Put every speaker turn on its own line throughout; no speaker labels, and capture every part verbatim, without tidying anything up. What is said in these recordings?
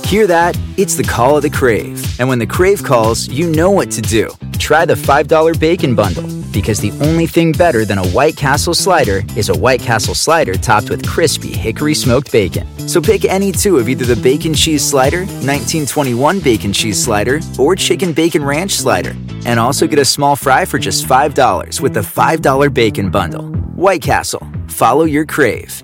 Hear that? It's the call of the Crave. And when the Crave calls, you know what to do. Try the five dollar Bacon Bundle, because the only thing better than a White Castle slider is a White Castle slider topped with crispy hickory smoked bacon. So pick any two of either the Bacon Cheese Slider, nineteen twenty-one Bacon Cheese Slider, or Chicken Bacon Ranch Slider. And also get a small fry for just five dollars with the five dollar Bacon Bundle. White Castle. Follow your Crave.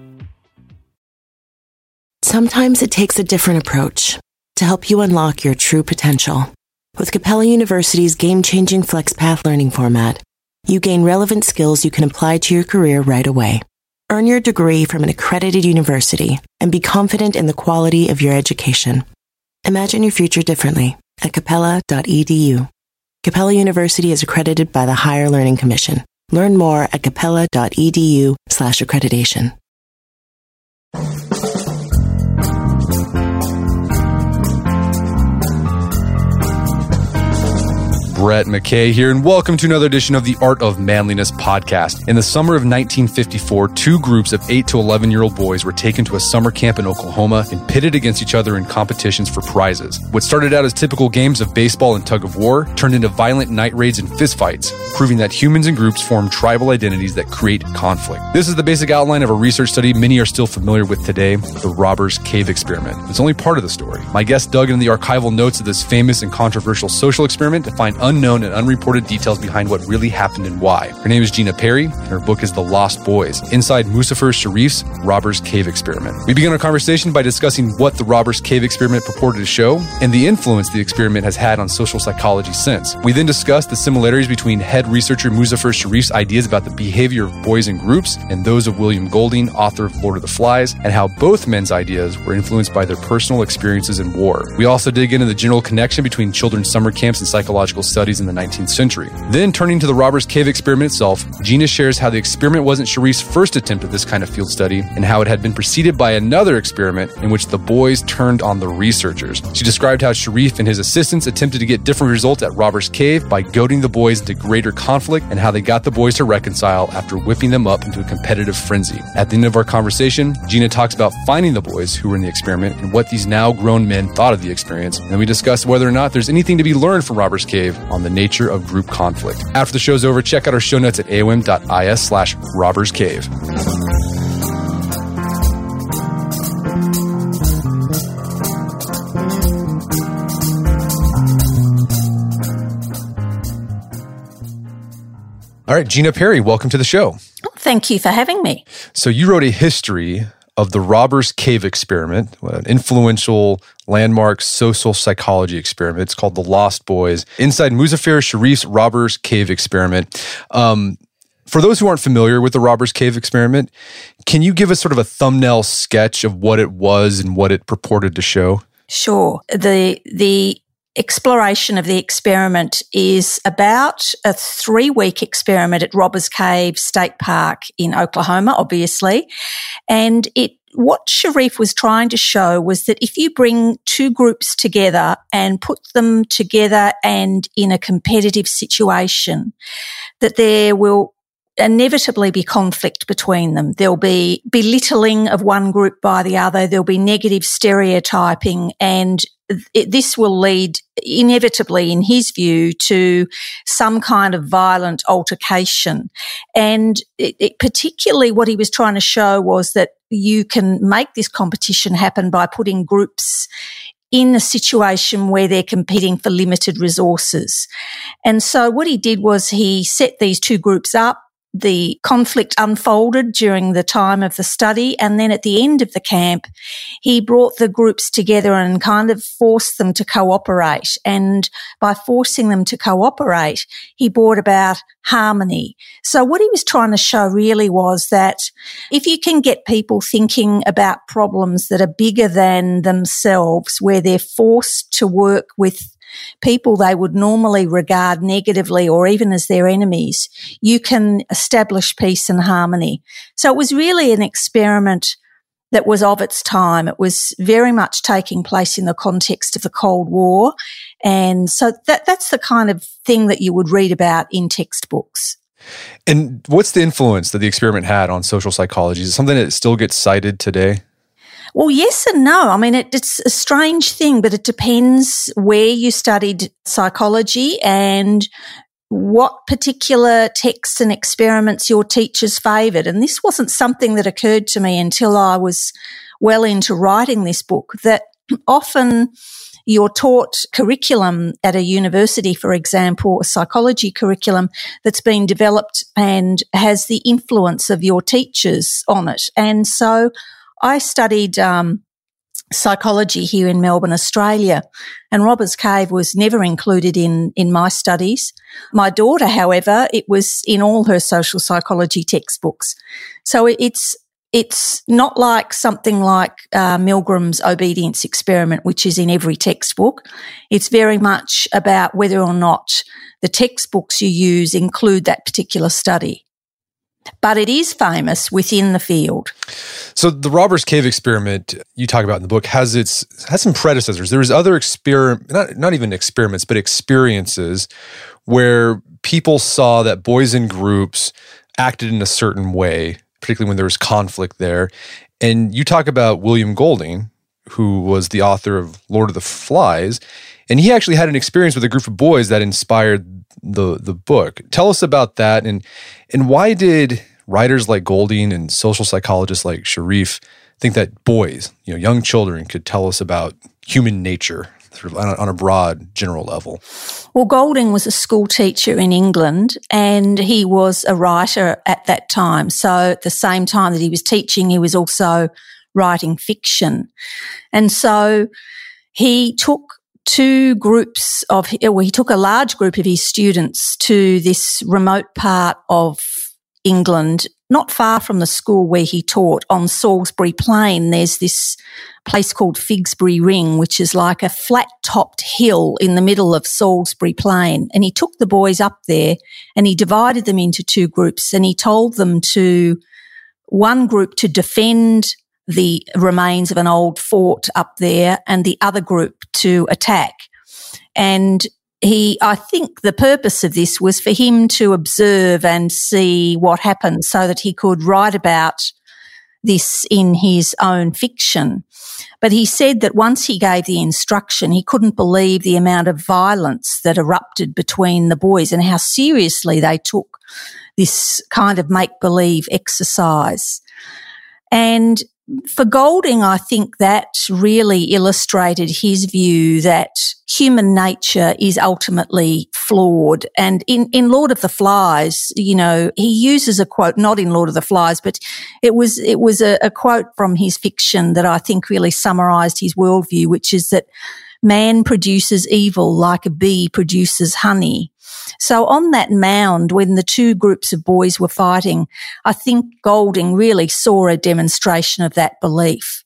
Sometimes it takes a different approach to help you unlock your true potential. With Capella University's game-changing FlexPath learning format, you gain relevant skills you can apply to your career right away. Earn your degree from an accredited university and be confident in the quality of your education. Imagine your future differently at capella dot e d u. Capella University is accredited by the Higher Learning Commission. Learn more at capella dot e d u slash accreditation.
Brett McKay here, and welcome to another edition of the Art of Manliness podcast. In the summer of nineteen fifty-four, two groups of eight to eleven-year-old boys were taken to a summer camp in Oklahoma and pitted against each other in competitions for prizes. What started out as typical games of baseball and tug of war turned into violent night raids and fistfights, proving that humans and groups form tribal identities that create conflict. This is the basic outline of a research study many are still familiar with today, the Robbers Cave experiment. It's only part of the story. My guest dug into the archival notes of this famous and controversial social experiment to find unknown and unreported details behind what really happened and why. Her name is Gina Perry, and her book is The Lost Boys, Inside Muzafer Sherif's Robbers Cave Experiment. We begin our conversation by discussing what the Robbers Cave Experiment purported to show and the influence the experiment has had on social psychology since. We then discuss the similarities between head researcher Muzafer Sherif's ideas about the behavior of boys in groups and those of William Golding, author of Lord of the Flies, and how both men's ideas were influenced by their personal experiences in war. We also dig into the general connection between children's summer camps and psychological studies in the nineteenth century. Then, turning to the Robbers Cave experiment itself, Gina shares how the experiment wasn't Sherif's first attempt at this kind of field study and how it had been preceded by another experiment in which the boys turned on the researchers. She described how Sherif and his assistants attempted to get different results at Robbers Cave by goading the boys into greater conflict and how they got the boys to reconcile after whipping them up into a competitive frenzy. At the end of our conversation, Gina talks about finding the boys who were in the experiment and what these now grown men thought of the experience. And then we discuss whether or not there's anything to be learned from Robbers Cave on the nature of group conflict. After the show's over, check out our show notes at A O M dot I S slash Robbers Cave. All right, Gina Perry, welcome to the show.
Thank you for having me.
So you wrote a history of the Robbers Cave experiment, an influential landmark social psychology experiment. It's called The Lost Boys, Inside Muzafer Sherif's Robbers Cave experiment. Um, for those who aren't familiar with the Robbers Cave experiment, can you give us sort of a thumbnail sketch of what it was and what it purported to show?
Sure. The the exploration of the experiment is about a three-week experiment at Robbers Cave State Park in Oklahoma, obviously. And it what Sherif was trying to show was that if you bring two groups together and put them together and in a competitive situation, that there will inevitably be conflict between them. There'll be belittling of one group by the other. There'll be negative stereotyping, and it, this will lead inevitably, in his view, to some kind of violent altercation. And it, it, particularly what he was trying to show was that you can make this competition happen by putting groups in a situation where they're competing for limited resources. And so what he did was he set these two groups up. The conflict unfolded during the time of the study, and then at the end of the camp, he brought the groups together and kind of forced them to cooperate. And by forcing them to cooperate, he brought about harmony. So what he was trying to show really was that if you can get people thinking about problems that are bigger than themselves, where they're forced to work with people they would normally regard negatively or even as their enemies, you can establish peace and harmony. So it was really an experiment that was of its time. It was very much taking place in the context of the Cold War. And so that that's the kind of thing that you would read about in textbooks.
And what's the influence that the experiment had on social psychology? Is it something that still gets cited today?
Well, yes and no. I mean, it, it's a strange thing, but it depends where you studied psychology and what particular texts and experiments your teachers favoured. And this wasn't something that occurred to me until I was well into writing this book, that often you're taught curriculum at a university, for example, a psychology curriculum that's been developed and has the influence of your teachers on it. And so I studied um, psychology here in Melbourne, Australia, and Robbers Cave was never included in, in my studies. My daughter, however, it was in all her social psychology textbooks. So it's It's not like something like uh, Milgram's obedience experiment, which is in every textbook. It's very much about whether or not the textbooks you use include that particular study. But it is famous within the field.
So the Robbers Cave experiment you talk about in the book has its has some predecessors. There's other experiment, not not even experiments, but experiences where people saw that boys in groups acted in a certain way, particularly when there was conflict there. And you talk about William Golding, who was the author of Lord of the Flies, and he actually had an experience with a group of boys that inspired the the book. Tell us about that, and and why did writers like Golding and social psychologists like Sherif think that boys, you know, young children, could tell us about human nature sort of on a, on a broad, general level?
Well, Golding was a school teacher in England, and he was a writer at that time. So at the same time that he was teaching, he was also writing fiction. And so he took two groups of, well, he took a large group of his students to this remote part of England, not far from the school where he taught, on Salisbury Plain. There's this place called Figsbury Ring, which is like a flat-topped hill in the middle of Salisbury Plain. And he took the boys up there and he divided them into two groups, and he told them to, one group to defend the remains of an old fort up there, and the other group to attack. And he, I think the purpose of this was for him to observe and see what happened so that he could write about this in his own fiction. But he said that once he gave the instruction, he couldn't believe the amount of violence that erupted between the boys and how seriously they took this kind of make-believe exercise. And for Golding, I think that really illustrated his view that human nature is ultimately flawed. And in, in Lord of the Flies, you know, he uses a quote, not in Lord of the Flies, but it was, it was a, a quote from his fiction that I think really summarised his worldview, which is that man produces evil like a bee produces honey. So on that mound, when the two groups of boys were fighting, I think Golding really saw a demonstration of that belief.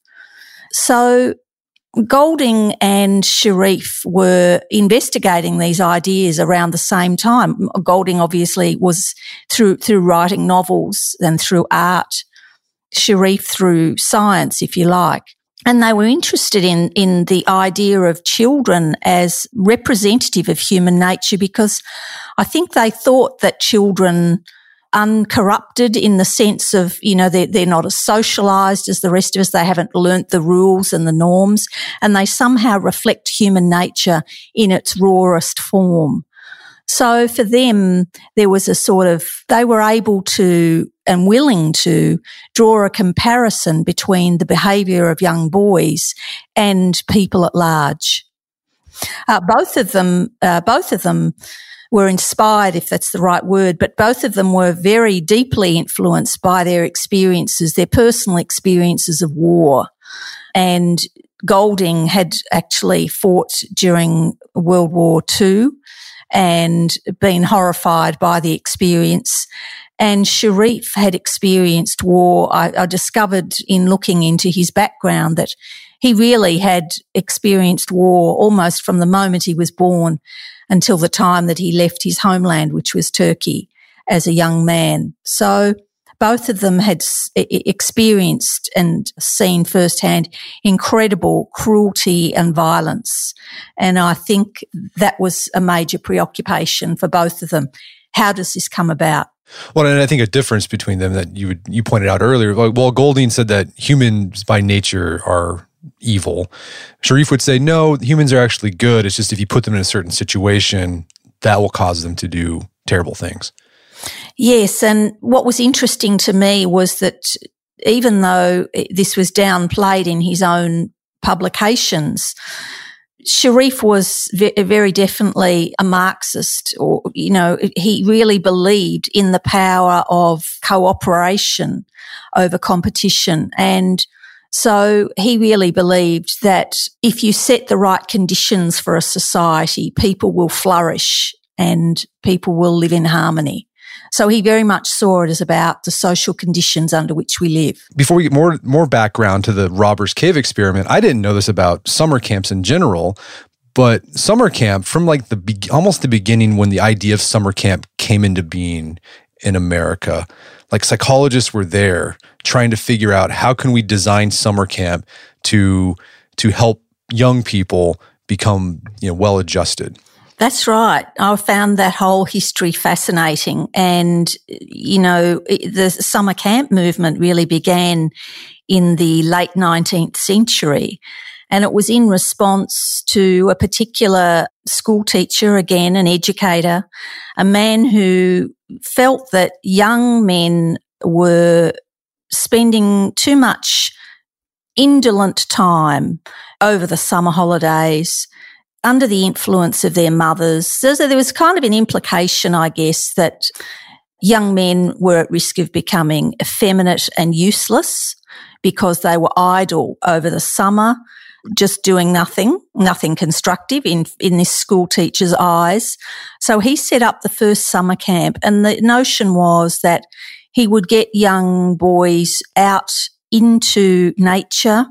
So Golding and Sherif were investigating these ideas around the same time. Golding obviously was through through writing novels and through art, Sherif through science, if you like. And they were interested in, in the idea of children as representative of human nature, because I think they thought that children, uncorrupted in the sense of, you know, they're, they're not as socialised as the rest of us. They haven't learnt the rules and the norms, and they somehow reflect human nature in its rawest form. So for them, there was a sort of, they were able to and willing to draw a comparison between the behaviour of young boys and people at large. Uh, both of them, uh, both of them were inspired, if that's the right word, but both of them were very deeply influenced by their experiences, their personal experiences of war. And Golding had actually fought during World War Two and been horrified by the experience. And Sherif had experienced war. I, I discovered in looking into his background that he really had experienced war almost from the moment he was born until the time that he left his homeland, which was Turkey, as a young man. So both of them had experienced and seen firsthand incredible cruelty and violence. And I think that was a major preoccupation for both of them. how does this come about?
Well, and I think a difference between them that you would, you pointed out earlier, like, well, Golding said that humans by nature are evil. Sherif would say, no, humans are actually good. It's just if you put them in a certain situation, that will cause them to do terrible things.
Yes, and what was interesting to me was that even though this was downplayed in his own publications, Sherif was very definitely a Marxist, or, you know, he really believed in the power of cooperation over competition. And so he really believed that if you set the right conditions for a society, people will flourish and people will live in harmony. So he very much saw it as about the social conditions under which we live.
Before we get more more background to the Robbers Cave experiment, I didn't know this about summer camps in general, but summer camp, from like the be- almost the beginning when the idea of summer camp came into being in America, like psychologists were there trying to figure out how can we design summer camp to to help young people become, you know, well-adjusted.
That's right. I found that whole history fascinating. And, you know, the summer camp movement really began in the late nineteenth century. And it was in response to a particular school teacher, again, an educator, a man who felt that young men were spending too much indolent time over the summer holidays under the influence of their mothers. So there was kind of an implication, I guess, that young men were at risk of becoming effeminate and useless because they were idle over the summer, just doing nothing, nothing constructive in, in this school teacher's eyes. So he set up the first summer camp, and the notion was that he would get young boys out into nature,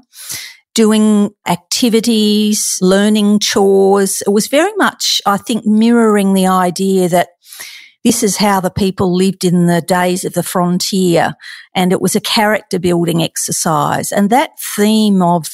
doing activities, learning chores. It was very much, I think, mirroring the idea that this is how the people lived in the days of the frontier, and it was a character building exercise. And that theme of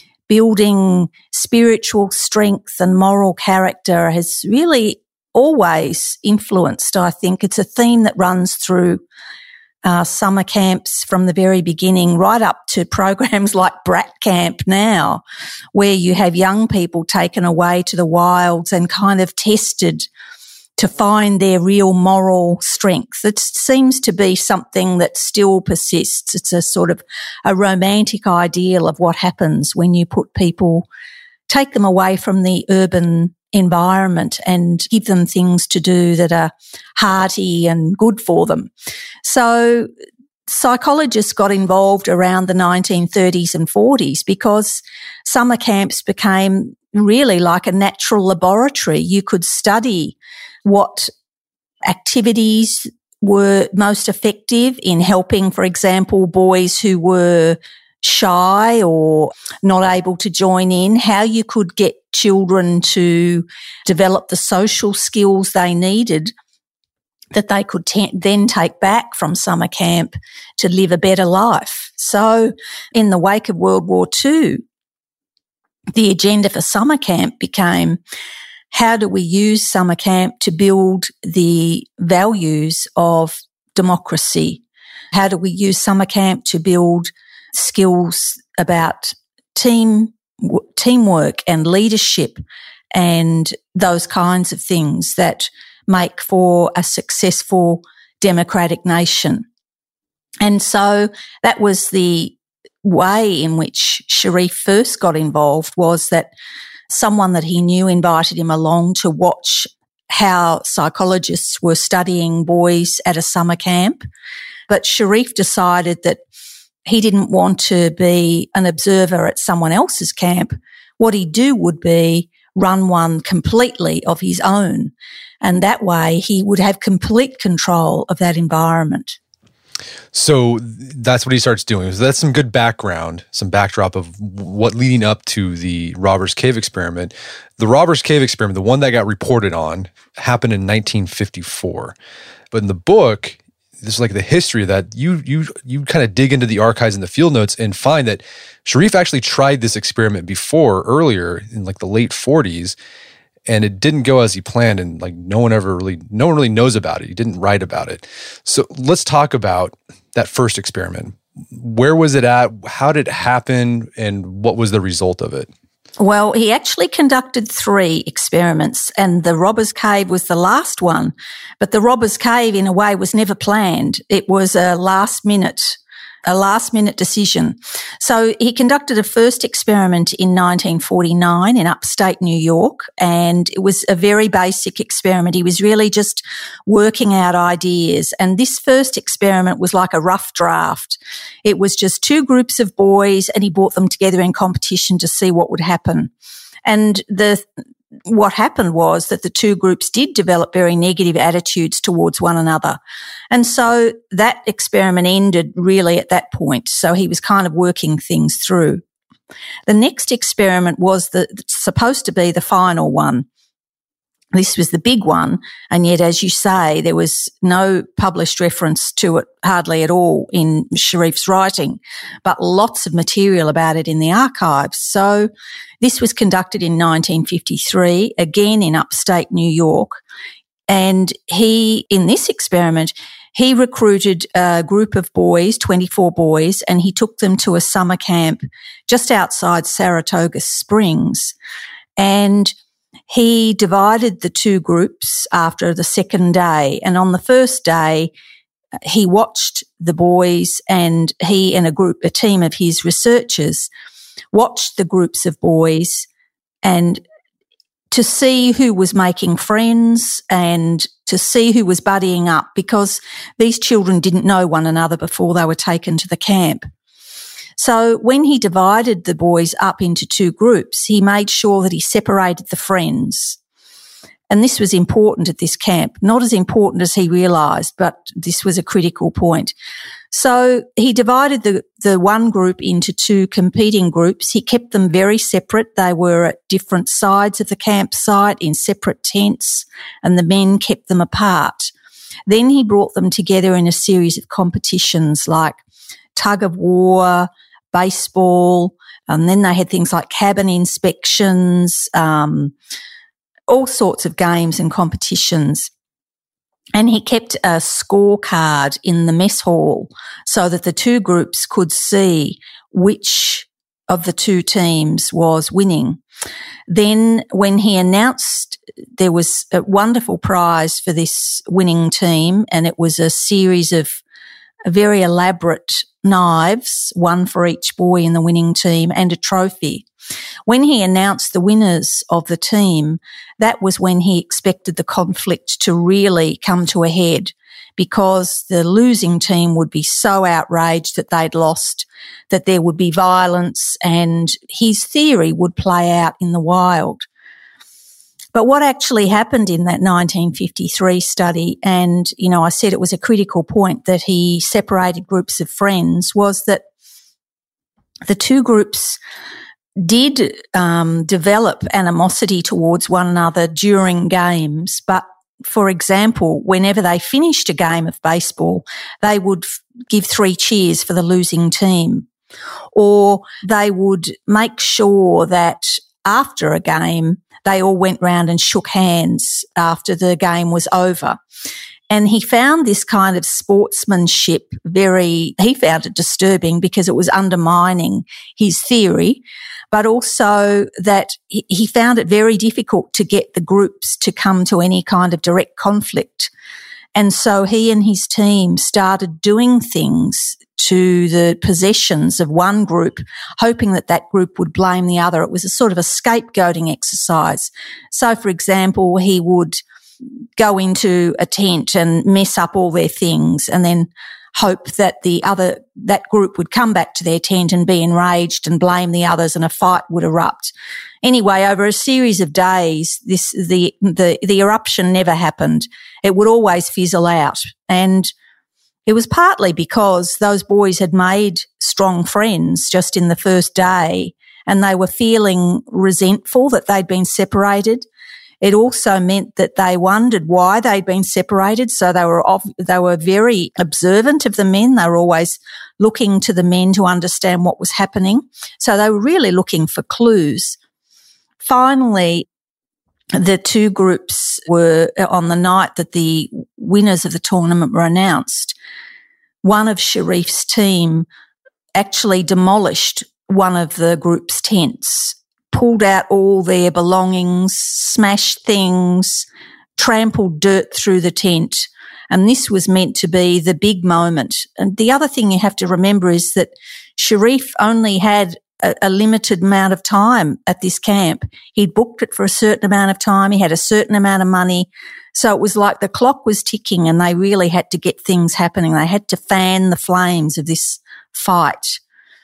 building spiritual strength and moral character has really always influenced, I think. It's a theme that runs through Uh, summer camps from the very beginning, right up to programs like Brat Camp now, where you have young people taken away to the wilds and kind of tested to find their real moral strength. It seems to be something that still persists. It's a sort of a romantic ideal of what happens when you put people, take them away from the urban environment and give them things to do that are hearty and good for them. So psychologists got involved around the nineteen thirties and forties because summer camps became really like a natural laboratory. You could study what activities were most effective in helping, for example, boys who were shy or not able to join in, how you could get children to develop the social skills they needed that they could te- then take back from summer camp to live a better life. So in the wake of World War Two, the agenda for summer camp became, how do we use summer camp to build the values of democracy? How do we use summer camp to build skills about team teamwork and leadership and those kinds of things that make for a successful democratic nation? And so that was the way in which Sherif first got involved, was that someone that he knew invited him along to watch how psychologists were studying boys at a summer camp. But Sherif decided that he didn't want to be an observer at someone else's camp. What he'd do would be run one completely of his own. And that way he would have complete control of that environment.
So that's what he starts doing. So that's some good background, some backdrop of what leading up to the Robbers Cave experiment. The Robbers Cave experiment, the one that got reported on, happened in nineteen fifty-four. But in the book, this is like the history of that. You you you kind of dig into the archives and the field notes and find that Sherif actually tried this experiment before, earlier in like the late forties, and it didn't go as he planned, and like no one ever really, no one really knows about it. He didn't write about it. So let's talk about that first experiment. Where was it at? How did it happen? And what was the result of it?
Well, he actually conducted three experiments, and the Robbers Cave was the last one. But the Robbers Cave, in a way, was never planned. It was a last minute, a last minute decision. So he conducted a first experiment in nineteen forty-nine in upstate New York, and it was a very basic experiment. He was really just working out ideas. And this first experiment was like a rough draft. It was just two groups of boys, and he brought them together in competition to see what would happen. And the what happened was that the two groups did develop very negative attitudes towards one another. And so that experiment ended really at that point. So he was kind of working things through. The next experiment was the, supposed to be the final one. This was the big one, and yet, as you say, there was no published reference to it hardly at all in Sherif's writing, but lots of material about it in the archives. So this was conducted in nineteen fifty-three, again in upstate New York, and he, in this experiment, he recruited a group of boys, twenty-four boys, and he took them to a summer camp just outside Saratoga Springs, and he divided the two groups after the second day. And on the first day, he watched the boys, and he and a group, a team of his researchers watched the groups of boys and to see who was making friends and to see who was buddying up, because these children didn't know one another before they were taken to the camp. So when he divided the boys up into two groups, he made sure that he separated the friends. And this was important at this camp, not as important as he realised, but this was a critical point. So he divided the, the one group into two competing groups. He kept them very separate. They were at different sides of the campsite in separate tents, and the men kept them apart. Then he brought them together in a series of competitions like tug of war, baseball, and then they had things like cabin inspections, um, all sorts of games and competitions. And he kept a scorecard in the mess hall so that the two groups could see which of the two teams was winning. Then when he announced there was a wonderful prize for this winning team, and it was a series of very elaborate knives, one for each boy in the winning team, and a trophy. When he announced the winners of the team, that was when he expected the conflict to really come to a head, because the losing team would be so outraged that they'd lost, that there would be violence, and his theory would play out in the wild. But what actually happened in that nineteen fifty-three study, and, you know, I said it was a critical point that he separated groups of friends, was that the two groups did um, develop animosity towards one another during games. But, for example, whenever they finished a game of baseball, they would f- give three cheers for the losing team. Or they would make sure that after a game, they all went round and shook hands after the game was over. And he found this kind of sportsmanship very, he found it disturbing because it was undermining his theory, but also that he found it very difficult to get the groups to come to any kind of direct conflict. And so he and his team started doing things to the possessions of one group, hoping that that group would blame the other. It was a sort of a scapegoating exercise. So, for example, he would go into a tent and mess up all their things and then hope that the other, that group would come back to their tent and be enraged and blame the others, and a fight would erupt. Anyway, over a series of days, this, the, the, the eruption never happened. It would always fizzle out. And it was partly because those boys had made strong friends just in the first day, and they were feeling resentful that they'd been separated. It also meant that they wondered why they'd been separated. So they were off, they were very observant of the men. They were always looking to the men to understand what was happening. So they were really looking for clues. Finally, the two groups were, on the night that the winners of the tournament were announced, one of Sherif's team actually demolished one of the group's tents, pulled out all their belongings, smashed things, trampled dirt through the tent. And this was meant to be the big moment. And the other thing you have to remember is that Sherif only had a, a limited amount of time at this camp. He'd booked it for a certain amount of time. He had a certain amount of money. So it was like the clock was ticking and they really had to get things happening. They had to fan the flames of this fight.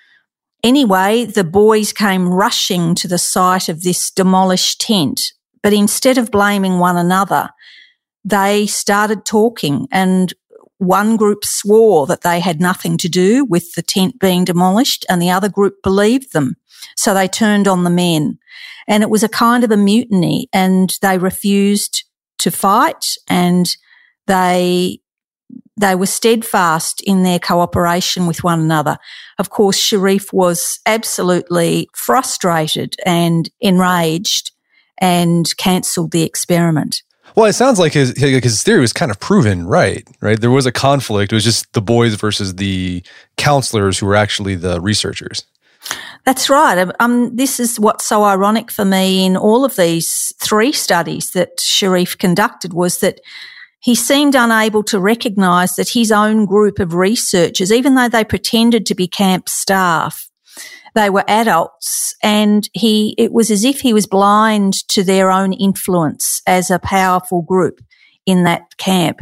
Anyway, the boys came rushing to the site of this demolished tent, but instead of blaming one another, they started talking, and one group swore that they had nothing to do with the tent being demolished and the other group believed them. So they turned on the men, and it was a kind of a mutiny, and they refused to fight, and they They were steadfast in their cooperation with one another. Of course, Sherif was absolutely frustrated and enraged and cancelled the experiment.
Well, it sounds like his his theory was kind of proven right, right? There was a conflict. It was just the boys versus the counselors who were actually the researchers.
That's right. Um, this is what's so ironic for me in all of these three studies that Sherif conducted, was that he seemed unable to recognise that his own group of researchers, even though they pretended to be camp staff, they were adults, and he, it was as if he was blind to their own influence as a powerful group in that camp.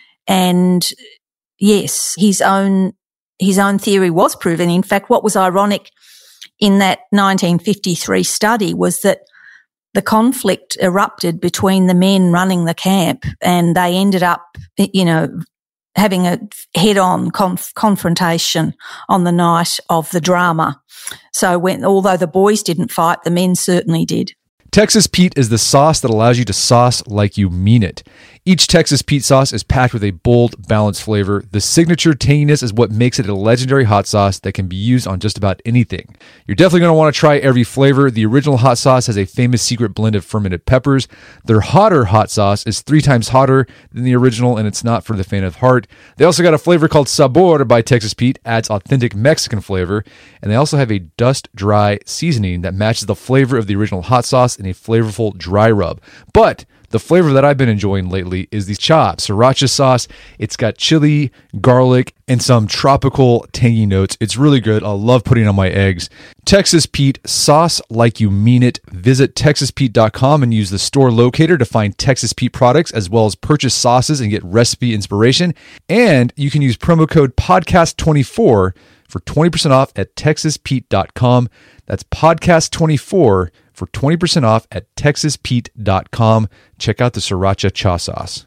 And yes, his own, his own theory was proven. In fact, what was ironic in that nineteen fifty-three study was that the conflict erupted between the men running the camp, and they ended up, you know, having a head-on conf- confrontation on the night of the drama. So when, although the boys didn't fight, the men certainly did.
Texas Pete is the sauce that allows you to sauce like you mean it. Each Texas Pete sauce is packed with a bold, balanced flavor. The signature tanginess is what makes it a legendary hot sauce that can be used on just about anything. You're definitely going to want to try every flavor. The original hot sauce has a famous secret blend of fermented peppers. Their hotter hot sauce is three times hotter than the original, and it's not for the faint of heart. They also got a flavor called Sabor by Texas Pete, adds authentic Mexican flavor, and they also have a dust-dry seasoning that matches the flavor of the original hot sauce in a flavorful dry rub. But the flavor that I've been enjoying lately is the Cha Sriracha sauce. It's got chili, garlic, and some tropical tangy notes. It's really good. I love putting it on my eggs. Texas Pete, sauce like you mean it. Visit texas pete dot com and use the store locator to find Texas Pete products, as well as purchase sauces and get recipe inspiration. And you can use promo code podcast twenty-four for twenty percent off at texas pete dot com. That's podcast twenty-four for twenty percent off at texas pete dot com. Check out the Sriracha Cha sauce.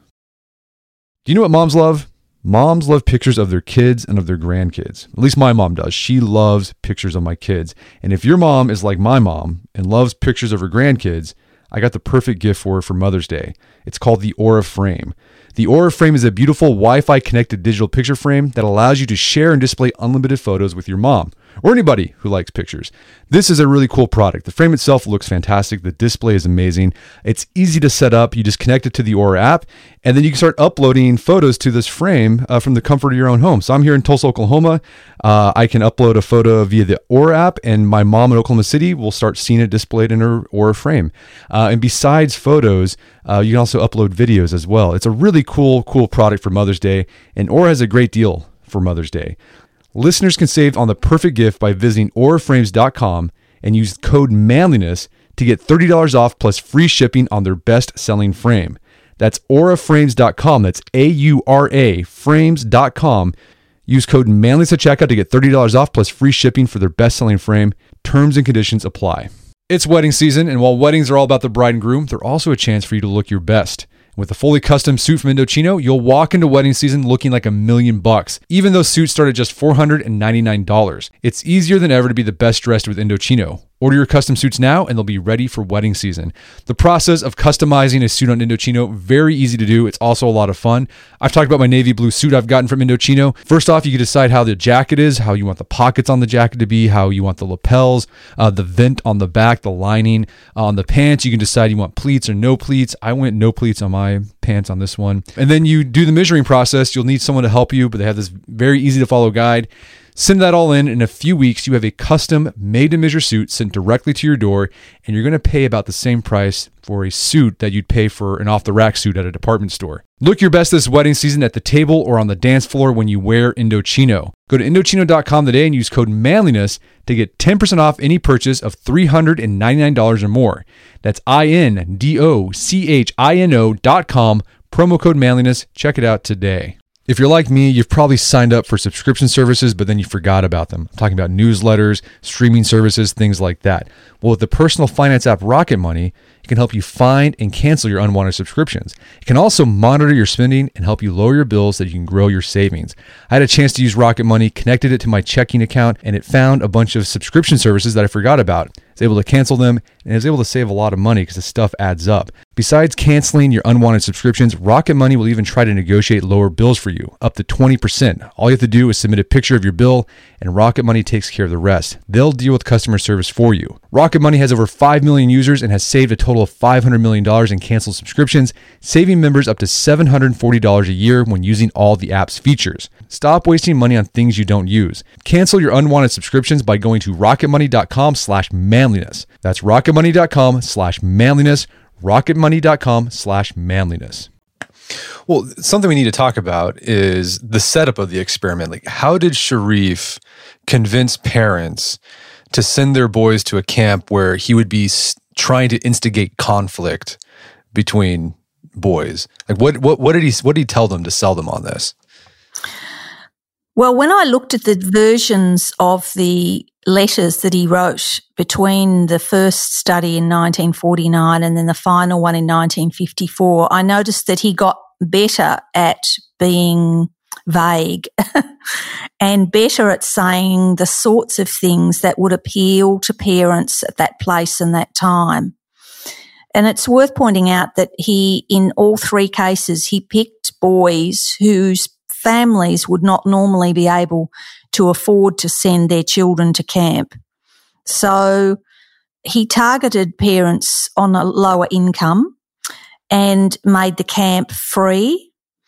Do you know what moms love? Moms love pictures of their kids and of their grandkids. At least my mom does. She loves pictures of my kids. And if your mom is like my mom and loves pictures of her grandkids, I got the perfect gift for her for Mother's Day. It's called the Aura Frame. The Aura Frame is a beautiful Wi-Fi connected digital picture frame that allows you to share and display unlimited photos with your mom or anybody who likes pictures. This is a really cool product. The frame itself looks fantastic. The display is amazing. It's easy to set up. You just connect it to the Aura app, and then you can start uploading photos to this frame uh, from the comfort of your own home. So I'm here in Tulsa, Oklahoma. Uh, I can upload a photo via the Aura app, and my mom in Oklahoma City will start seeing it displayed in her Aura frame. Uh, and besides photos, uh, you can also upload videos as well. It's a really cool, cool product for Mother's Day, and Aura has a great deal for Mother's Day. Listeners can save on the perfect gift by visiting aura frames dot com and use code manliness to get thirty dollars off plus free shipping on their best-selling frame. That's aura frames dot com. That's A U R A frames dot com. Use code manliness at checkout to get thirty dollars off plus free shipping for their best-selling frame. Terms and conditions apply. It's wedding season, and while weddings are all about the bride and groom, they're also a chance for you to look your best. With a fully custom suit from Indochino, you'll walk into wedding season looking like a million bucks, even though suits start at just four hundred ninety-nine dollars. It's easier than ever to be the best dressed with Indochino. Order your custom suits now and they'll be ready for wedding season. The process of customizing a suit on Indochino, very easy to do. It's also a lot of fun. I've talked about my navy blue suit I've gotten from Indochino. First off, you can decide how the jacket is, how you want the pockets on the jacket to be, how you want the lapels, uh, the vent on the back, the lining. Uh, on the pants, you can decide you want pleats or no pleats. I went no pleats on my pants on this one. And then you do the measuring process. You'll need someone to help you, but they have this very easy to follow guide. Send that all in. In a few weeks, you have a custom made-to-measure suit sent directly to your door, and you're going to pay about the same price for a suit that you'd pay for an off-the-rack suit at a department store. Look your best this wedding season at the table or on the dance floor when you wear Indochino. Go to Indochino dot com today and use code manliness to get ten percent off any purchase of three hundred ninety-nine dollars or more. That's I N D O C H I N O dot com, promo code manliness. Check it out today. If you're like me, you've probably signed up for subscription services, but then you forgot about them. I'm talking about newsletters, streaming services, things like that. Well, with the personal finance app Rocket Money, it can help you find and cancel your unwanted subscriptions. It can also monitor your spending and help you lower your bills so that you can grow your savings. I had a chance to use Rocket Money, connected it to my checking account, and it found a bunch of subscription services that I forgot about. I was able to cancel them, and I was able to save a lot of money because the stuff adds up. Besides canceling your unwanted subscriptions, Rocket Money will even try to negotiate lower bills for you, up to twenty percent. All you have to do is submit a picture of your bill, and Rocket Money takes care of the rest. They'll deal with customer service for you. Rocket Money has over five million users and has saved a total of five hundred million dollars in canceled subscriptions, saving members up to seven hundred forty dollars a year when using all the app's features. Stop wasting money on things you don't use. Cancel your unwanted subscriptions by going to rocketmoney.com slash manliness. That's rocketmoney.com slash manliness. rocketmoney.com slash manliness.
Well, something we need to talk about is the setup of the experiment. Like, how did Sharif convince parents to send their boys to a camp where he would be trying to instigate conflict between boys? Like, what what what did he what did he tell them to sell them on this?
Well, when I looked at the versions of the letters that he wrote between the first study in nineteen forty-nine and then the final one in nineteen fifty-four, I noticed that he got better at being vague and better at saying the sorts of things that would appeal to parents at that place and that time. And it's worth pointing out that he, in all three cases, he picked boys whose families would not normally be able to afford to send their children to camp. So he targeted parents on a lower income and made the camp free.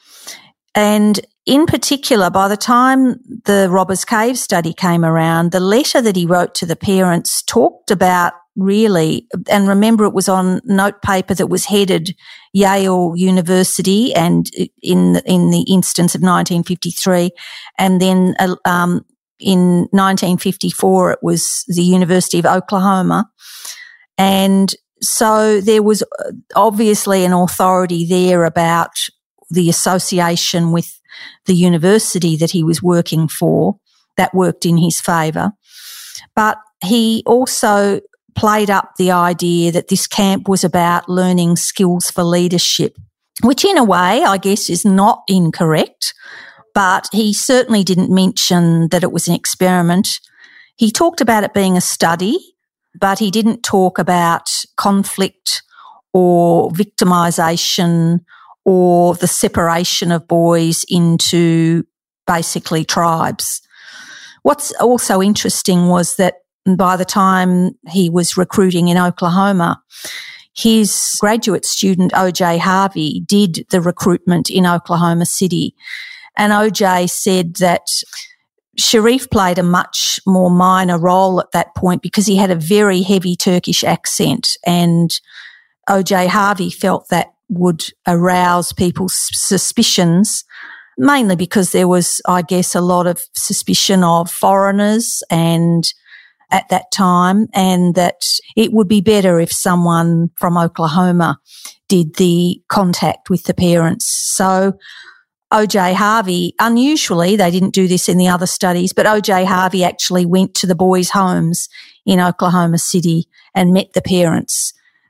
And in particular, by the time the Robbers Cave study came around, the letter that he wrote to the parents talked about really, and remember it was on note paper that was headed Yale University, and in the, in the instance of nineteen fifty-three, and then um, in nineteen fifty-four it was the University of Oklahoma. And so there was obviously an authority there about the association with the university that he was working for that worked in his favour. But he also played up the idea that this camp was about learning skills for leadership, which in a way, I guess, is not incorrect, but he certainly didn't mention that it was an experiment. He talked about it being a study, but he didn't talk about conflict or victimisation or the separation of boys into basically tribes. What's also interesting was that by the time he was recruiting in Oklahoma, his graduate student, O J Harvey, did the recruitment in Oklahoma City. And O J said that Sharif played a much more minor role at that point because he had a very heavy Turkish accent, and O J Harvey felt that would arouse people's suspicions, mainly because there was, I guess, a lot of suspicion of foreigners and at that time, and that it would be better if someone from Oklahoma did the contact with the parents. So O J Harvey, unusually, they didn't do this in the other studies, but O J Harvey actually went to the boys' homes in Oklahoma City and met the parents.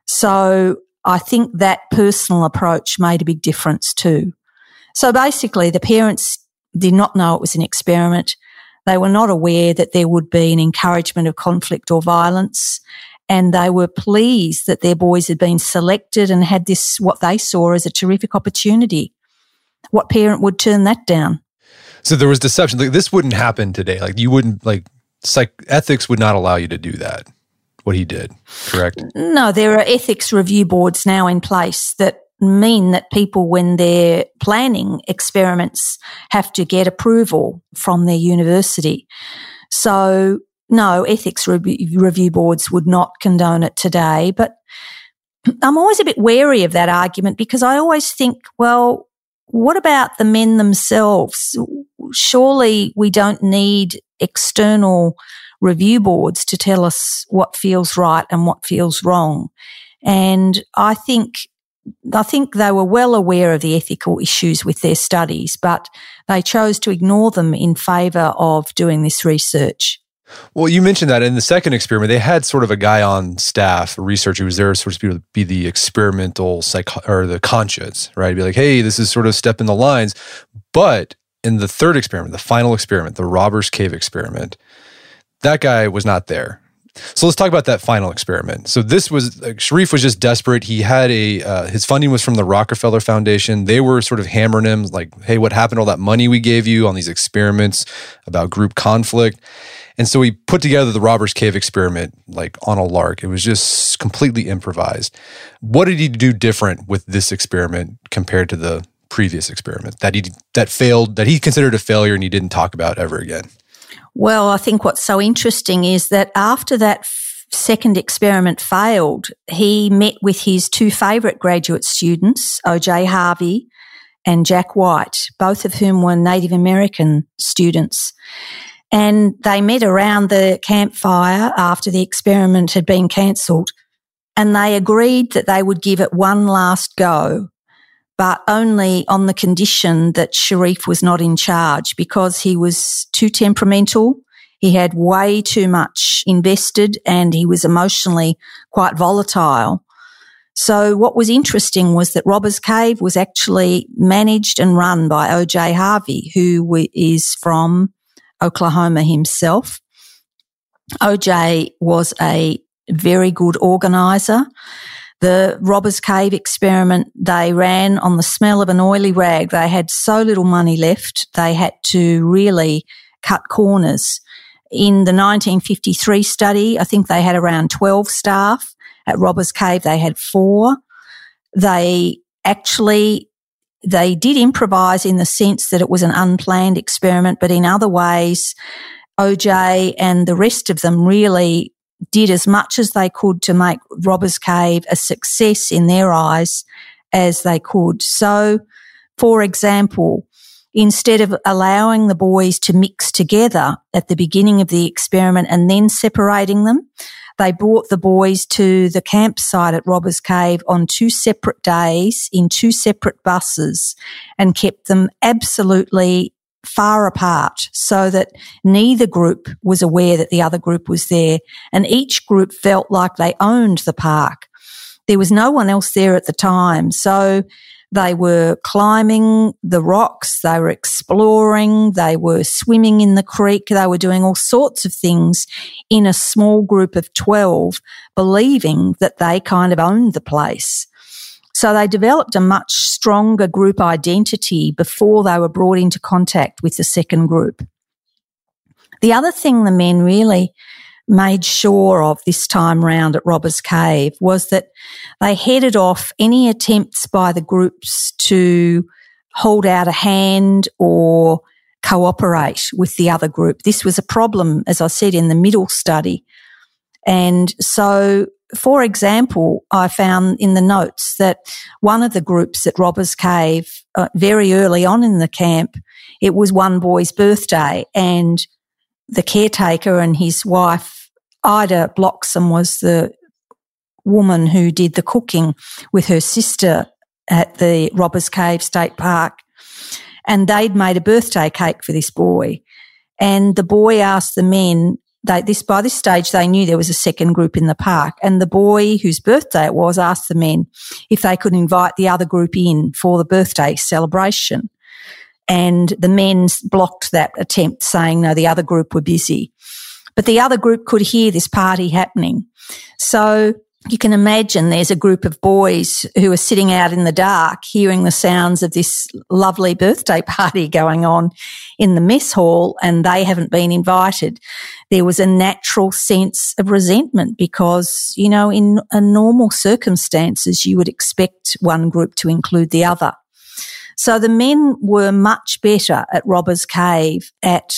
So I think that personal approach made a big difference too. So basically, the parents did not know it was an experiment. They were not aware that there would be an encouragement of conflict or violence, and they were pleased that their boys had been selected and had this, what they saw as a terrific opportunity. What parent would turn that down?
So there was deception. Like, this wouldn't happen today. Like you wouldn't, like psych ethics would not allow you to do that, what he did, correct?
No, there are ethics review boards now in place that mean that people, when they're planning experiments, have to get approval from their university. So no, ethics review, review boards would not condone it today. But I'm always a bit wary of that argument because I always think, well, what about the men themselves? Surely we don't need external review boards to tell us what feels right and what feels wrong. And I think I think they were well aware of the ethical issues with their studies, but they chose to ignore them in favour of doing this research.
Well, you mentioned that in the second experiment, they had sort of a guy on staff, a researcher who was there sort of to be the experimental psych or the conscience, right? Be like, hey, this is sort of step in the lines. But in the third experiment, the final experiment, the Robbers Cave experiment, that guy was not there. So let's talk about that final experiment. So this was, like, Sharif was just desperate. He had a, uh, his funding was from the Rockefeller Foundation. They were sort of hammering him like, hey, what happened to all that money we gave you on these experiments about group conflict? And so he put together the Robbers Cave experiment like on a lark. It was just completely improvised. What did he do different with this experiment compared to the previous experiment that he that failed, that he considered a failure and he didn't talk about ever again?
Well, I think what's so interesting is that after that f- second experiment failed, he met with his two favourite graduate students, O J Harvey and Jack White, both of whom were Native American students. And they met around the campfire after the experiment had been cancelled, and they agreed that they would give it one last go, but only on the condition that Sharif was not in charge because he was too temperamental. He had way too much invested and he was emotionally quite volatile. So what was interesting was that Robbers Cave was actually managed and run by O J Harvey, who is from Oklahoma himself. O J was a very good organiser. The Robbers Cave experiment they ran on the smell of an oily rag. They had so little money left, they had to really cut corners. In the nineteen fifty-three study, I think they had around twelve staff. At Robbers Cave, they had four. They actually They did improvise in the sense that it was an unplanned experiment, but in other ways, O J and the rest of them really did as much as they could to make Robbers Cave a success in their eyes as they could. So, for example, instead of allowing the boys to mix together at the beginning of the experiment and then separating them, they brought the boys to the campsite at Robbers Cave on two separate days in two separate buses and kept them absolutely far apart so that neither group was aware that the other group was there, and each group felt like they owned the park. There was no one else there at the time, so they were climbing the rocks, they were exploring, they were swimming in the creek, they were doing all sorts of things in a small group of twelve, believing that they kind of owned the place. So they developed a much stronger group identity before they were brought into contact with the second group. The other thing the men really made sure of this time round at Robbers Cave was that they headed off any attempts by the groups to hold out a hand or cooperate with the other group. This was a problem, as I said, in the middle study. And so, for example, I found in the notes that one of the groups at Robbers Cave, uh, very early on in the camp, it was one boy's birthday, and the caretaker and his wife, Ida Bloxham, was the woman who did the cooking with her sister at the Robbers Cave State Park. And they'd made a birthday cake for this boy. And the boy asked the men, they, this by this stage they knew there was a second group in the park, and the boy whose birthday it was asked the men if they could invite the other group in for the birthday celebration. And the men blocked that attempt, saying, no, the other group were busy. But the other group could hear this party happening. So you can imagine there's a group of boys who are sitting out in the dark hearing the sounds of this lovely birthday party going on in the mess hall, and they haven't been invited. There was a natural sense of resentment because, you know, in a normal circumstances, you would expect one group to include the other. So the men were much better at Robbers Cave at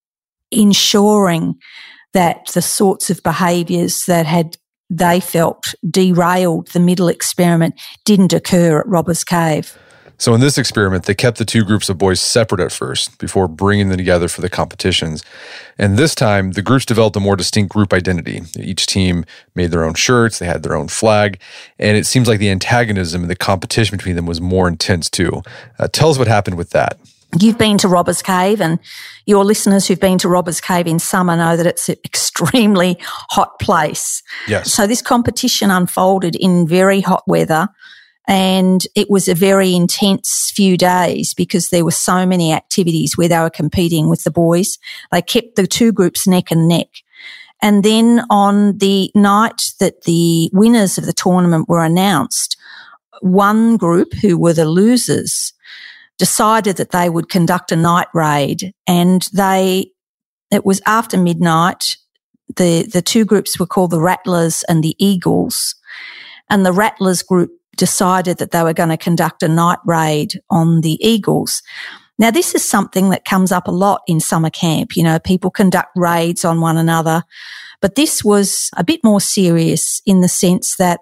ensuring that the sorts of behaviours that had they felt derailed the middle experiment didn't occur at Robbers Cave.
So in this experiment, they kept the two groups of boys separate at first before bringing them together for the competitions. And this time, the groups developed a more distinct group identity. Each team made their own shirts, they had their own flag, and it seems like the antagonism and the competition between them was more intense too. Uh, tell us what happened with that.
You've been to Robbers Cave, and your listeners who've been to Robbers Cave in summer know that it's an extremely hot place.
Yes.
So this competition unfolded in very hot weather, and it was a very intense few days because there were so many activities where they were competing with the boys. They kept the two groups neck and neck. And then on the night that the winners of the tournament were announced, one group, who were the losers, decided that they would conduct a night raid, and they, it was after midnight. The, the two groups were called the Rattlers and the Eagles, and the Rattlers group decided that they were going to conduct a night raid on the Eagles. Now, this is something that comes up a lot in summer camp. You know, people conduct raids on one another, but this was a bit more serious in the sense that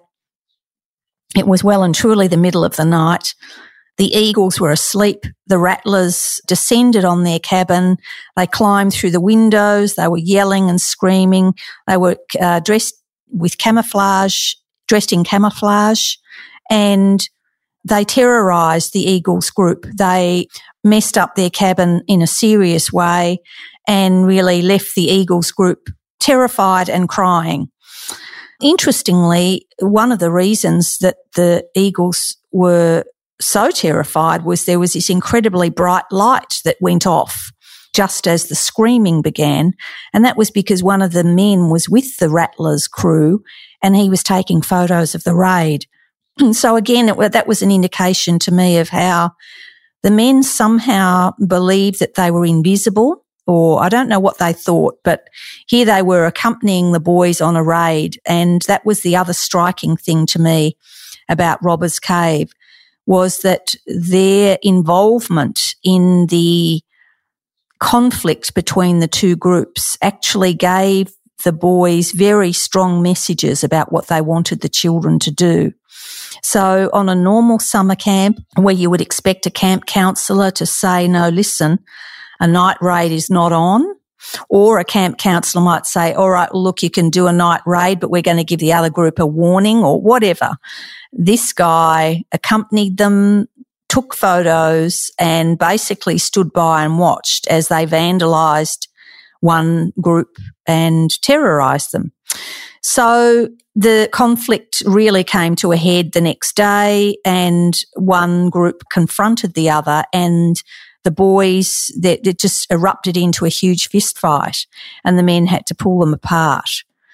it was well and truly the middle of the night. The Eagles were asleep. The Rattlers descended on their cabin. They climbed through the windows. They were yelling and screaming. They were uh, dressed with camouflage, dressed in camouflage, and they terrorised the Eagles group. They messed up their cabin in a serious way and really left the Eagles group terrified and crying. Interestingly, one of the reasons that the Eagles were so terrified was there was this incredibly bright light that went off just as the screaming began, and that was because one of the men was with the Rattlers crew and he was taking photos of the raid. So again, it, that was an indication to me of how the men somehow believed that they were invisible, or I don't know what they thought, but here they were accompanying the boys on a raid, and that was the other striking thing to me about Robbers Cave, was that their involvement in the conflict between the two groups actually gave the boys very strong messages about what they wanted the children to do. So on a normal summer camp where you would expect a camp counsellor to say, no, listen, a night raid is not on, or a camp counsellor might say, all right, well, look, you can do a night raid, but we're going to give the other group a warning or whatever. This guy accompanied them, took photos, and basically stood by and watched as they vandalised one group and terrorised them. So the conflict really came to a head the next day, and one group confronted the other, and the boys, that it just erupted into a huge fist fight, and the men had to pull them apart.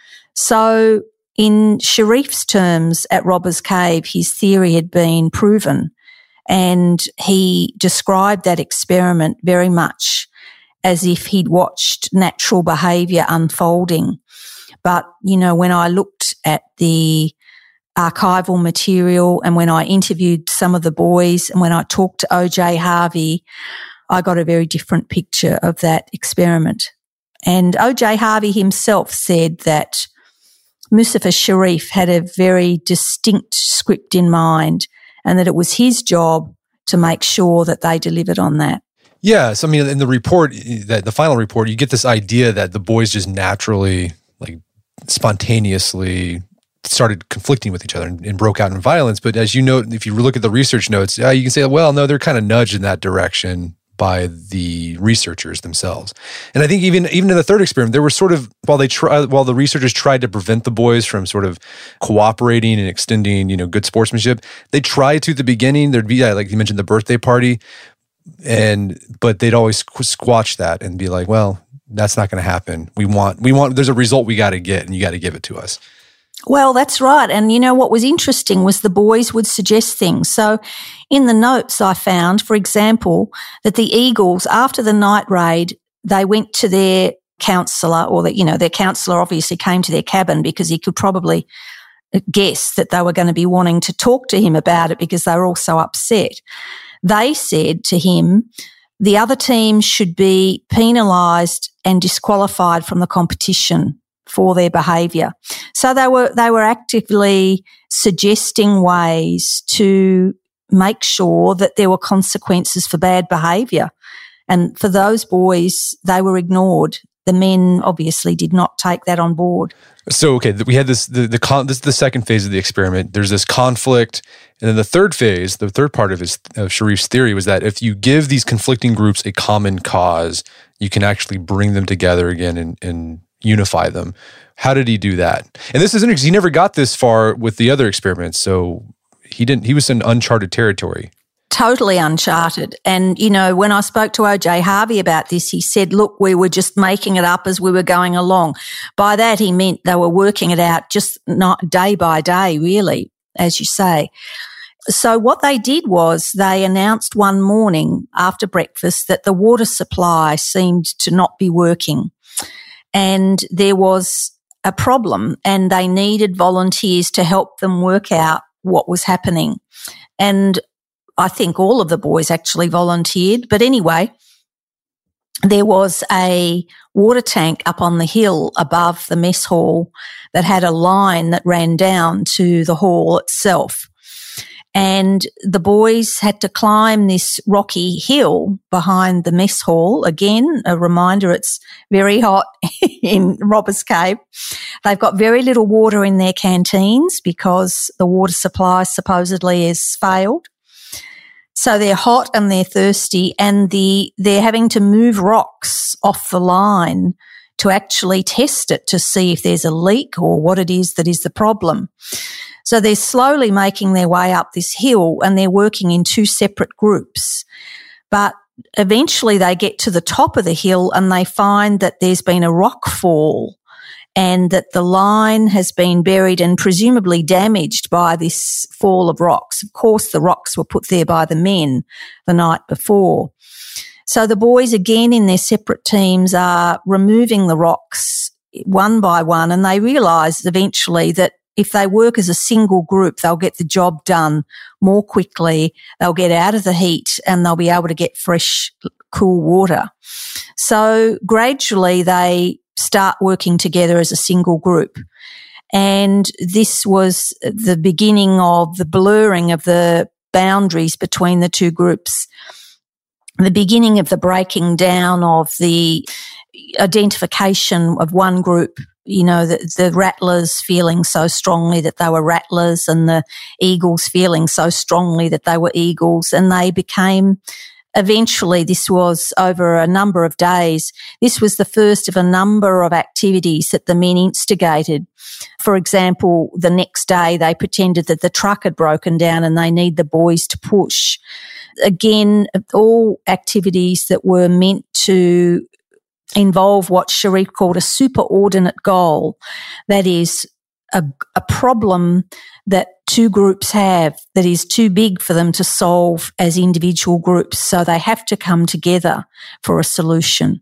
So in Sherif's terms at Robbers Cave, his theory had been proven, and he described that experiment very much as if he'd watched natural behaviour unfolding. But, you know, when I looked at the archival material and when I interviewed some of the boys and when I talked to O J Harvey, I got a very different picture of that experiment. And O J Harvey himself said that Muzaffar Sherif had a very distinct script in mind and that it was his job to make sure that they delivered on that.
Yes. I mean, in the report, that the final report, you get this idea that the boys just naturally, like spontaneously started conflicting with each other and, and broke out in violence. But as you note, if you look at the research notes, uh, you can say, well, no, they're kind of nudged in that direction by the researchers themselves. And I think even even in the third experiment, there was sort of, while they try, while the researchers tried to prevent the boys from sort of cooperating and extending, you know, good sportsmanship, they tried to at the beginning. There'd be, like you mentioned, the birthday party. and but they'd always squash that and be like, well, that's not going to happen. We want, we want, there's a result we got to get, and you got to give it to us.
Well, that's right. And you know what was interesting was the boys would suggest things. So in the notes I found, for example, that the Eagles, after the night raid, they went to their counsellor, or that, you know, their counsellor obviously came to their cabin because he could probably guess that they were going to be wanting to talk to him about it because they were all so upset. They said to him, the other team should be penalised and disqualified from the competition for their behaviour. So they were they were actively suggesting ways to make sure that there were consequences for bad behaviour. And for those boys, they were ignored. The men obviously did not take that on board.
So, okay, we had this, the, the con, this is the second phase of the experiment. There's this conflict. And then the third phase, the third part of his, of Sherif's theory was that if you give these conflicting groups a common cause, you can actually bring them together again and, and unify them. How did he do that? And this is interesting because he never got this far with the other experiments. So he didn't, he was in uncharted territory.
Totally uncharted. And, you know, when I spoke to O J Harvey about this, he said, look, we were just making it up as we were going along. By that, he meant they were working it out just not day by day, really, as you say. So what they did was they announced one morning after breakfast that the water supply seemed to not be working, and there was a problem, and they needed volunteers to help them work out what was happening. And I think all of the boys actually volunteered. But anyway, there was a water tank up on the hill above the mess hall that had a line that ran down to the hall itself. And the boys had to climb this rocky hill behind the mess hall. Again, a reminder, it's very hot in Robbers Cave. They've got very little water in their canteens because the water supply supposedly has failed. So they're hot and they're thirsty, and the they're having to move rocks off the line to actually test it to see if there's a leak or what it is that is the problem. So they're slowly making their way up this hill, and they're working in two separate groups. But eventually they get to the top of the hill and they find that there's been a rock fall, and that the line has been buried and presumably damaged by this fall of rocks. Of course, the rocks were put there by the men the night before. So the boys, again in their separate teams, are removing the rocks one by one, and they realise eventually that if they work as a single group, they'll get the job done more quickly, they'll get out of the heat, and they'll be able to get fresh, cool water. So gradually they start working together as a single group. And this was the beginning of the blurring of the boundaries between the two groups, the beginning of the breaking down of the identification of one group, you know, the, the Rattlers feeling so strongly that they were Rattlers, and the Eagles feeling so strongly that they were Eagles, and they became eventually, this was over a number of days, this was the first of a number of activities that the men instigated. For example, the next day they pretended that the truck had broken down and they need the boys to push. Again, all activities that were meant to involve what Sherif called a superordinate goal, that is, a, a problem that two groups have that is too big for them to solve as individual groups, so they have to come together for a solution.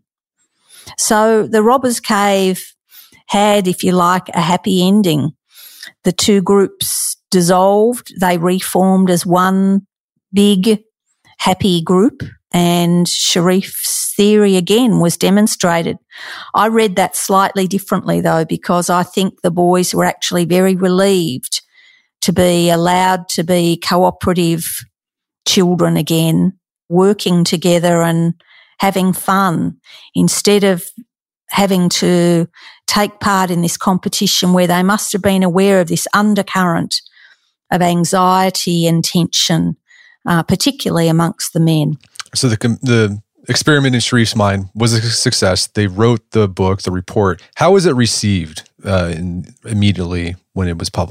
So the Robbers Cave had, if you like, a happy ending. The two groups dissolved, they reformed as one big happy group, and Sherif's theory again was demonstrated. I read that slightly differently though, because I think the boys were actually very relieved to be allowed to be cooperative children again, working together and having fun, instead of having to take part in this competition where they must have been aware of this undercurrent of anxiety and tension, uh, particularly amongst the men.
So the the experiment in Sherif's mind was a success. They wrote the book, the report. How was it received uh, in, immediately when it was published?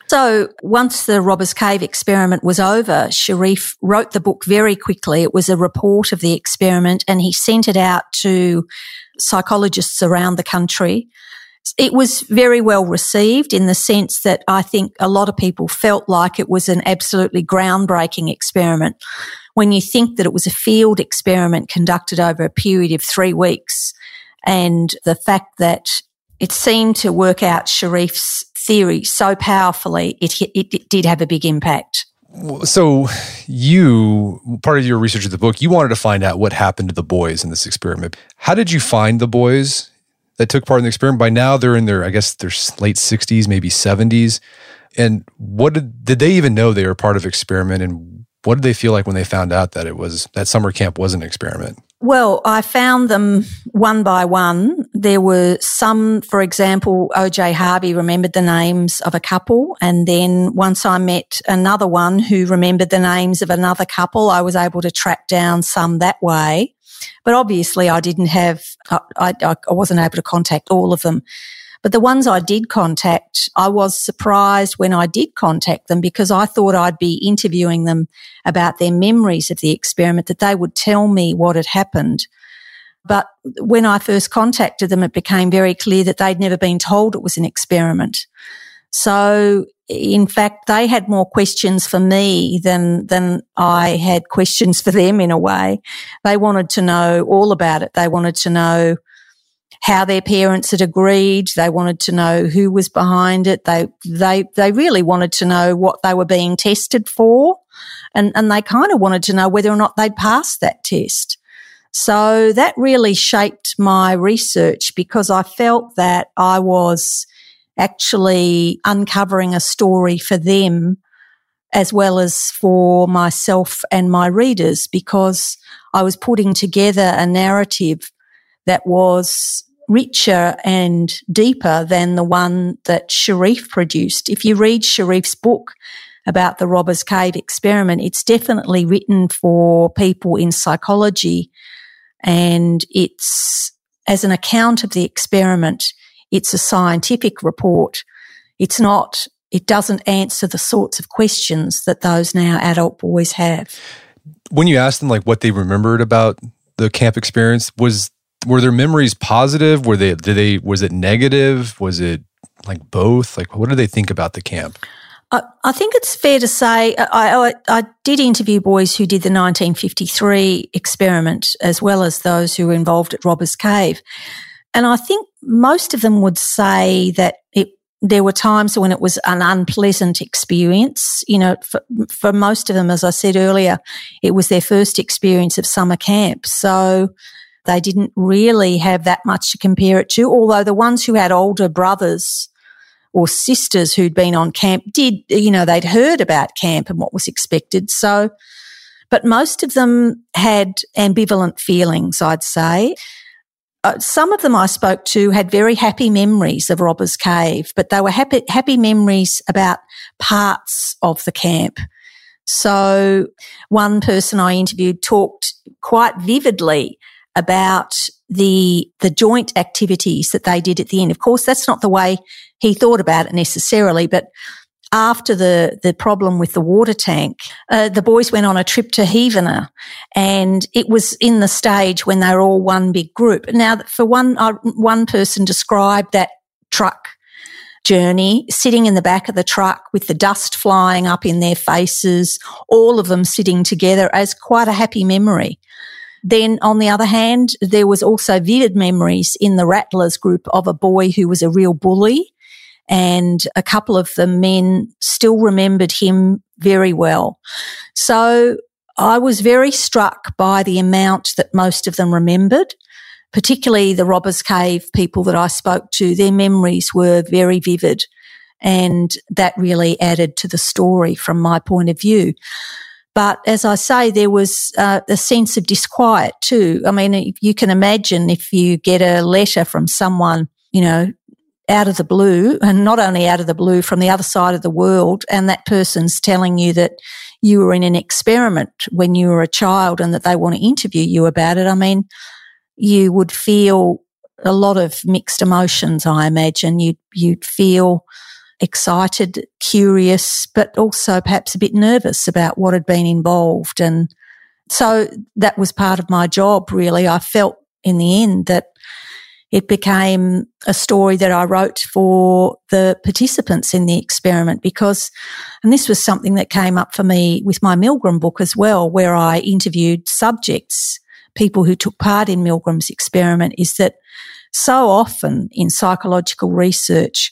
So once the Robbers Cave experiment was over, Sherif wrote the book very quickly. It was a report of the experiment and he sent it out to psychologists around the country. It was very well received in the sense that I think a lot of people felt like it was an absolutely groundbreaking experiment. When you think that it was a field experiment conducted over a period of three weeks and the fact that it seemed to work out Sherif's theory so powerfully, it, it, it did have a big impact.
So you, part of your research of the book, you wanted to find out what happened to the boys in this experiment. How did you find the boys that took part in the experiment? By now they're in their, I guess, their late sixties, maybe seventies. And what did, did they even know they were part of an experiment? And what did they feel like when they found out that it was, that summer camp was an experiment?
Well, I found them one by one. There were some, for example, O J Harvey remembered the names of a couple. And then once I met another one who remembered the names of another couple, I was able to track down some that way. But obviously I didn't have, I, I, I wasn't able to contact all of them. But the ones I did contact, I was surprised when I did contact them because I thought I'd be interviewing them about their memories of the experiment, that they would tell me what had happened. But when I first contacted them, it became very clear that they'd never been told it was an experiment. So, in fact, they had more questions for me than, than I had questions for them in a way. They wanted to know all about it. They wanted to know how their parents had agreed. They wanted to know who was behind it. They, they, they really wanted to know what they were being tested for. And, and they kind of wanted to know whether or not they'd passed that test. So that really shaped my research because I felt that I was actually uncovering a story for them as well as for myself and my readers, because I was putting together a narrative that was richer and deeper than the one that Sherif produced. If you read Sherif's book about the Robbers Cave experiment, it's definitely written for people in psychology, and it's, as an account of the experiment, it's a scientific report. It's not, it doesn't answer the sorts of questions that those now adult boys have.
When you asked them like what they remembered about the camp experience, was were their memories positive? Were they, did they, was it negative? Was it like both? Like, what did they think about the camp?
I, I think it's fair to say I, I, I did interview boys who did the nineteen fifty-three experiment as well as those who were involved at Robbers Cave. And I think most of them would say that it, there were times when it was an unpleasant experience. You know, for, for most of them, as I said earlier, it was their first experience of summer camp. So they didn't really have that much to compare it to, although the ones who had older brothers or sisters who'd been on camp did, you know, they'd heard about camp and what was expected. So, but most of them had ambivalent feelings, I'd say. Uh, some of them I spoke to had very happy memories of Robbers Cave, but they were happy, happy memories about parts of the camp. So one person I interviewed talked quite vividly about the the joint activities that they did at the end. Of course, that's not the way he thought about it necessarily, but after the, the problem with the water tank, uh, the boys went on a trip to Heavener, and it was in the stage when they were all one big group. Now, for one, uh, one person described that truck journey, sitting in the back of the truck with the dust flying up in their faces, all of them sitting together, as quite a happy memory. Then, on the other hand, there was also vivid memories in the Rattlers group of a boy who was a real bully, and a couple of the men still remembered him very well. So I was very struck by the amount that most of them remembered, particularly the Robbers Cave people that I spoke to. Their memories were very vivid, and that really added to the story from my point of view. But as I say, there was uh, a sense of disquiet too. I mean, you can imagine if you get a letter from someone, you know, out of the blue, and not only out of the blue, from the other side of the world, and that person's telling you that you were in an experiment when you were a child and that they want to interview you about it. I mean, you would feel a lot of mixed emotions, I imagine. You'd, you'd feel excited, curious, but also perhaps a bit nervous about what had been involved. And so that was part of my job, really. I felt in the end that it became a story that I wrote for the participants in the experiment because, and this was something that came up for me with my Milgram book as well, where I interviewed subjects, people who took part in Milgram's experiment, is that so often in psychological research,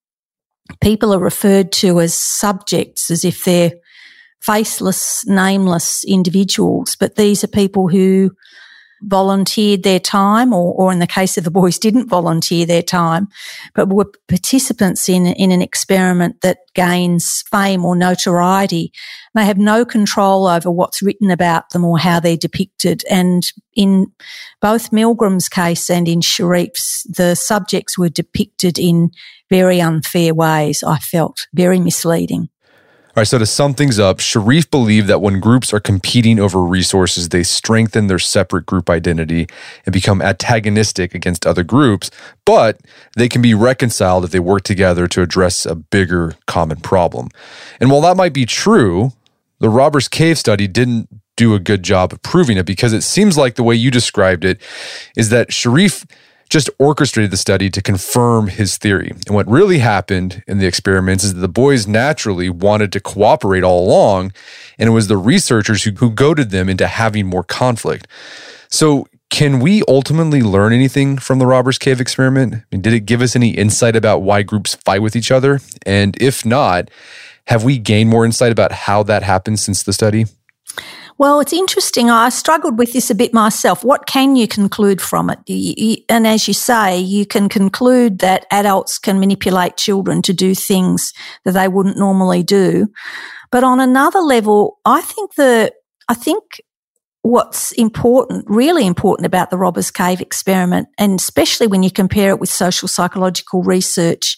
people are referred to as subjects as if they're faceless, nameless individuals, but these are people who volunteered their time, or, or in the case of the boys, didn't volunteer their time, but were participants in, in an experiment that gains fame or notoriety. They have no control over what's written about them or how they're depicted. And in both Milgram's case and in Sherif's, the subjects were depicted in very unfair ways, I felt, very misleading.
All right, so to sum things up, Sherif believed that when groups are competing over resources, they strengthen their separate group identity and become antagonistic against other groups, but they can be reconciled if they work together to address a bigger common problem. And while that might be true, the Robbers Cave study didn't do a good job of proving it, because it seems like the way you described it is that Sherif just orchestrated the study to confirm his theory. And what really happened in the experiments is that the boys naturally wanted to cooperate all along, and it was the researchers who, who goaded them into having more conflict. So can we ultimately learn anything from the Robbers Cave experiment? I mean, did it give us any insight about why groups fight with each other? And if not, have we gained more insight about how that happened since the study?
Well, it's interesting. I struggled with this a bit myself. What can you conclude from it? And as you say, you can conclude that adults can manipulate children to do things that they wouldn't normally do. But on another level, I think the, I think what's important, really important about the Robbers Cave experiment, and especially when you compare it with social psychological research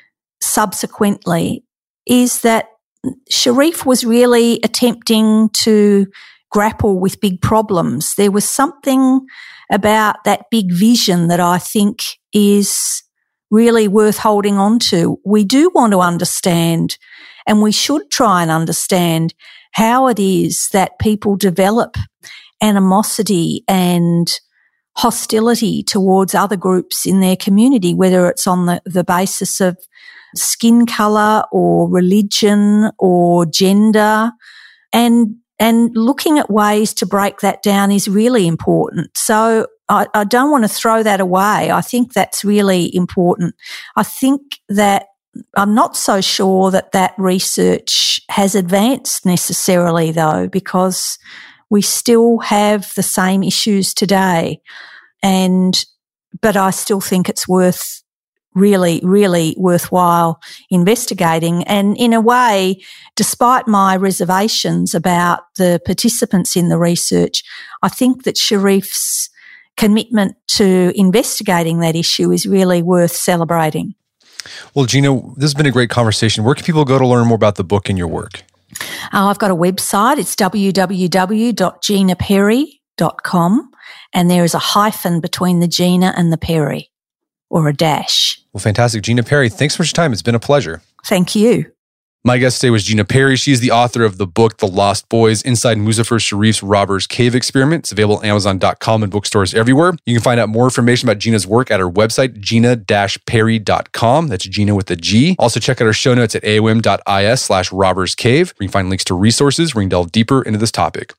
subsequently, is that Sherif was really attempting to grapple with big problems. There was something about that big vision that I think is really worth holding on to. We do want to understand, and we should try and understand, how it is that people develop animosity and hostility towards other groups in their community, whether it's on the, the basis of skin colour or religion or gender, and and looking at ways to break that down is really important. So I, I don't want to throw that away. I think that's really important. I think that I'm not so sure that that research has advanced necessarily, though, because we still have the same issues today, and but I still think it's worth really, really worthwhile investigating. And in a way, despite my reservations about the participants in the research, I think that Sherif's commitment to investigating that issue is really worth celebrating.
Well, Gina, this has been a great conversation. Where can people go to learn more about the book and your work?
Oh, I've got a website. It's w w w dot gina perry dot com, and there is a hyphen between the Gina and the Perry, or a dash.
Well, fantastic. Gina Perry, thanks for your time. It's been a pleasure.
Thank you.
My guest today was Gina Perry. She's the author of the book, The Lost Boys, Inside Muzafer Sherif's Robbers Cave Experiment. It's available at amazon dot com and bookstores everywhere. You can find out more information about Gina's work at her website, gina dash perry dot com. That's Gina with a G. Also, check out our show notes at a o m dot i s slash robbers cave, where you can find links to resources where you can delve deeper into this topic.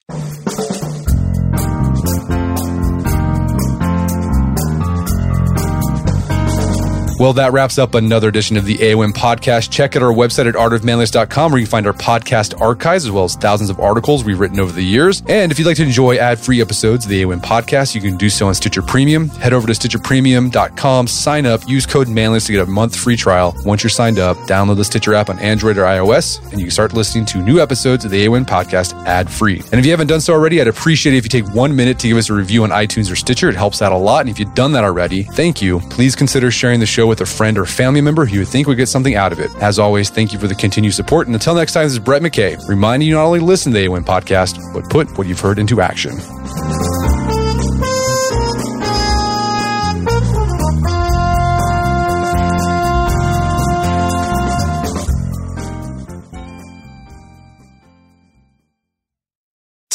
Well, that wraps up another edition of the A O M podcast. Check out our website at art of manliness dot com, where you can find our podcast archives as well as thousands of articles we've written over the years. And if you'd like to enjoy ad-free episodes of the A O M podcast, you can do so on Stitcher Premium. Head over to stitcher premium dot com, sign up, use code manliness to get a month free trial. Once you're signed up, download the Stitcher app on Android or iOS, and you can start listening to new episodes of the A O M podcast ad-free. And if you haven't done so already, I'd appreciate it if you take one minute to give us a review on iTunes or Stitcher. It helps out a lot. And if you've done that already, thank you. Please consider sharing the show with a friend or family member who you would think would get something out of it. As always, thank you for the continued support. And until next time, this is Brett McKay, reminding you not only listen to the A O M podcast, but put what you've heard into action.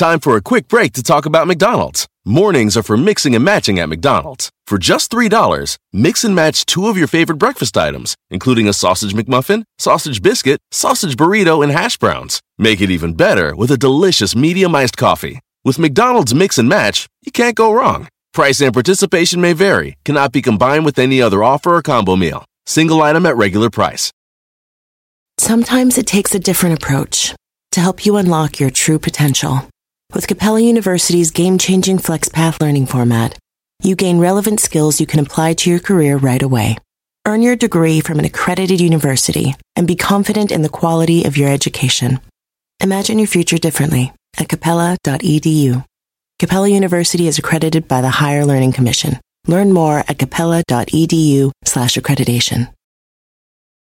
Time for a quick break to talk about McDonald's. Mornings are for mixing and matching at McDonald's. For just three dollars, mix and match two of your favorite breakfast items, including a sausage McMuffin, sausage biscuit, sausage burrito, and hash browns. Make it even better with a delicious medium iced coffee. With McDonald's Mix and Match, you can't go wrong. Price and participation may vary, cannot be combined with any other offer or combo meal. Single item at regular price.
Sometimes it takes a different approach to help you unlock your true potential. With Capella University's game-changing FlexPath learning format, you gain relevant skills you can apply to your career right away. Earn your degree from an accredited university and be confident in the quality of your education. Imagine your future differently at capella dot e d u. Capella University is accredited by the Higher Learning Commission. Learn more at capella dot e d u slash accreditation.